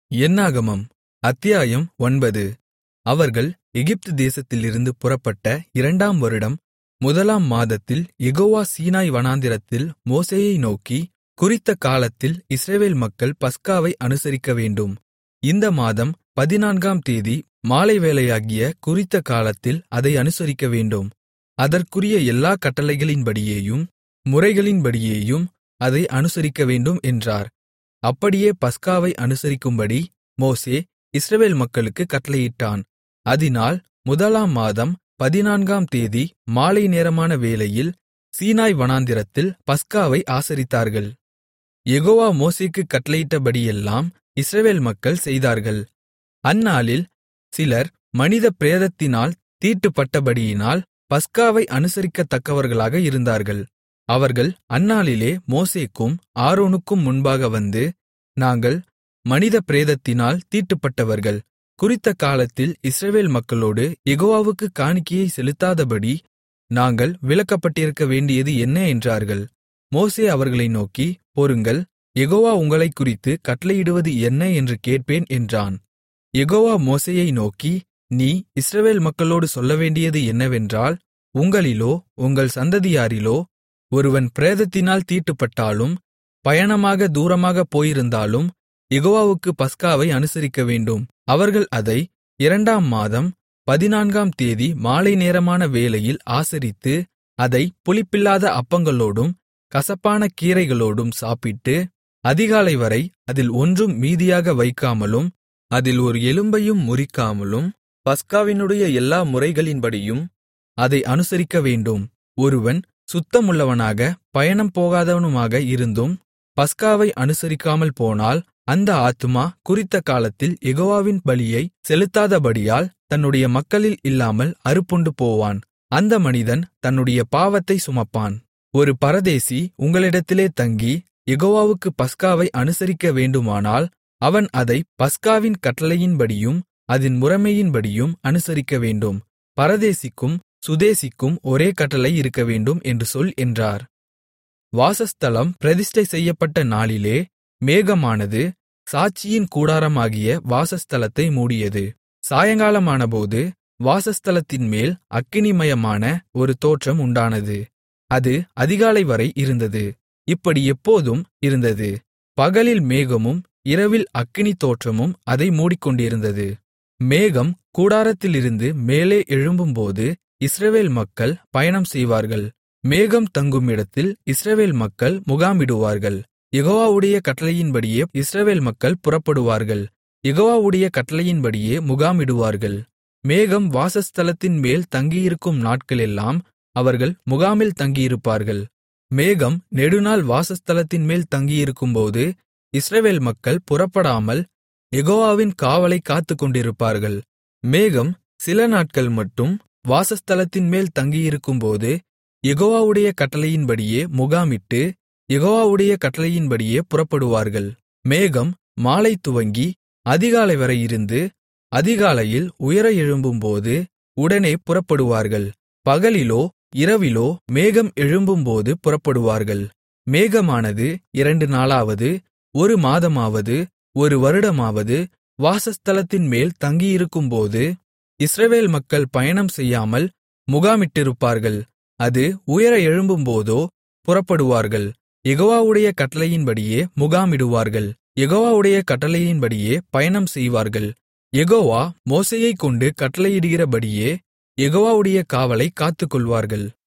என்னாகமம் அத்தியாயம் 9. அவர்கள் எகிப்து தேசத்திலிருந்து புறப்பட்ட 2 ஆம் வருடம் 1 ஆம் மாதத்தில் யெகோவா சீனாய் வனாந்திரத்தில் மோசேயை நோக்கி, குறித்த காலத்தில் இஸ்ரவேல் மக்கள் பஸ்காவை அனுசரிக்கவேண்டும். இந்த மாதம் 14 ஆம் தேதி மாலைவேளையாகிய குறித்த காலத்தில் அதை அனுசரிக்கவேண்டும். அதற்குரிய எல்லா கட்டளைகளின்படியேயும் முறைகளின்படியேயும் அதை அனுசரிக்கவேண்டும் என்றார். அப்படியே பஸ்காவை அனுசரிக்கும்படி மோசே இஸ்ரவேல் மக்களுக்குக் கட்டளையிட்டான். அதினால் 1 ஆம் மாதம் 14 ஆம் தேதி மாலை நேரமான வேளையில் சீனாய் வனாந்திரத்தில் பஸ்காவை ஆசரித்தார்கள். யெகோவா மோசேக்குக் கட்டளையிட்டபடியெல்லாம் இஸ்ரவேல் மக்கள் செய்தார்கள். அந்நாளில் சிலர் மனித பிரேதத்தினால் தீட்டுப்பட்டபடியினால் பஸ்காவை அனுசரிக்கத்தக்கவர்களாக இருந்தார்கள். அவர்கள் அந்நாளிலே மோசேக்கும் ஆரோனுக்கும் முன்பாக வந்து, நாங்கள் மனித பிரேதத்தினால் தீட்டுப்பட்டவர்கள். குறித்த காலத்தில் இஸ்ரவேல் மக்களோடு யெகோவாவுக்குக் காணிக்கையை செலுத்தாதபடி நாங்கள் விலக்கப்பட்டிருக்க வேண்டியது என்ன என்றார்கள். மோசே அவர்களை நோக்கி, பொறுங்கள், யெகோவா உங்களைக்குறித்துக் கட்டளையிடுவது என்ன என்று கேட்பேன் என்றான். யெகோவா மோசேயை நோக்கி, நீ இஸ்ரவேல் மக்களோடு சொல்லவேண்டியது என்னவென்றால், உங்களிலோ உங்கள் சந்ததியாரிலோ ஒருவன் பிரேதத்தினால் தீட்டுப்பட்டாலும் பயணமாக தூரமாகப் போயிருந்தாலும் யெகோவாவுக்குப் பஸ்காவை அனுசரிக்கவேண்டும். அவர்கள் அதை 2 ஆம் மாதம் 14 ஆம் தேதி மாலை நேரமான வேளையில் ஆசரித்து, அதைப் புளிப்பில்லாத அப்பங்களோடும் கசப்பான கீரைகளோடும் சாப்பிட்டு, அதிகாலைவரை அதில் ஒன்றும் மீதியாக வைக்காமலும் அதில் ஒரு எலும்பையும் முறிக்காமலும் பஸ்காவினுடைய எல்லா முறைகளின்படியும் அதை அனுசரிக்கவேண்டும். ஒருவன் சுத்தமுள்ளவனாக பயணம் போகாதவனுமாக இருந்தும் பஸ்காவை அனுசரிக்காமல் போனால், அந்த ஆத்துமா குறித்த காலத்தில் யெகோவாவின் பலியை செலுத்தாதபடியால் தன்னுடைய மக்களில் இல்லாமல் அறுப்புண்டு போவான். அந்த மனிதன் தன்னுடைய பாவத்தைச் சுமப்பான். ஒரு பரதேசி உங்களிடத்திலே தங்கி யெகோவாவுக்குப் பஸ்காவை அனுசரிக்க வேண்டுமானால், அவன் அதைப் பஸ்காவின் கட்டளையின்படியும் அதின் முறைமையின்படியும் அனுசரிக்கவேண்டும். பரதேசிக்கும் சுதேசிக்கும் ஒரே கட்டளை இருக்கவேண்டும் என்று சொல் என்றார். வாசஸ்தலம் பிரதிஷ்டை செய்யப்பட்ட நாளிலே மேகமானது சாட்சியின் கூடாரமாகிய வாசஸ்தலத்தை மூடியது. சாயங்காலமானபோது வாசஸ்தலத்தின்மேல் அக்கினிமயமான ஒரு தோற்றம் உண்டானது. அது அதிகாலைவரை இருந்தது. இப்படி எப்போதும் இருந்தது. பகலில் மேகமும் இரவில் அக்கினி தோற்றமும் அதை மூடிக்கொண்டிருந்தது. மேகம் கூடாரத்திலிருந்து மேலே எழும்பும்போது இஸ்ரவேல் மக்கள் பயணம் செய்வார்கள். மேகம் தங்குமிடத்தில் இஸ்ரவேல் மக்கள் முகாமிடுவார்கள். யெகோவாவுடைய கட்டளையின்படியே இஸ்ரவேல் மக்கள் புறப்படுவார்கள். யெகோவாவுடைய கட்டளையின்படியே முகாமிடுவார்கள். மேகம் வாசஸ்தலத்தின் மேல் தங்கியிருக்கும் நாட்களெல்லாம் அவர்கள் முகாமில் தங்கியிருப்பார்கள். மேகம் நெடுநாள் வாசஸ்தலத்தின் மேல் தங்கியிருக்கும்போது இஸ்ரவேல் மக்கள் புறப்படாமல் யெகோவாவின் காவலைக் காத்துக்கொண்டிருப்பார்கள். மேகம் சில நாட்கள் மட்டும் வாசஸ்தலத்தின் மேல் தங்கியிருக்கும்போது யெகோவாவுடைய கட்டளையின்படியே முகாமிட்டு யெகோவாவுடைய கட்டளையின்படியே புறப்படுவார்கள். மேகம் மாலை துவங்கி அதிகாலைவரை இருந்து அதிகாலையில் உயர எழும்பும்போது உடனே புறப்படுவார்கள். பகலிலோ இரவிலோ மேகம் எழும்பும்போது புறப்படுவார்கள். மேகமானது 2 நாளாவது 1 மாதமாவது 1 வருடமாவது வாசஸ்தலத்தின் மேல் தங்கியிருக்கும்போது இஸ்ரவேல் மக்கள் பயணம் செய்யாமல் முகாமிட்டிருப்பார்கள். அது உயர எழும்பும்போதோ புறப்படுவார்கள். யெகோவாவுடைய கட்டளையின்படியே முகாமிடுவார்கள். யெகோவாவுடைய கட்டளையின்படியே பயணம் செய்வார்கள். யெகோவா மோசேயைக் கொண்டு கட்டளையிடுகிறபடியே யெகோவாவுடைய காவலைக் காத்துக்கொள்வார்கள்.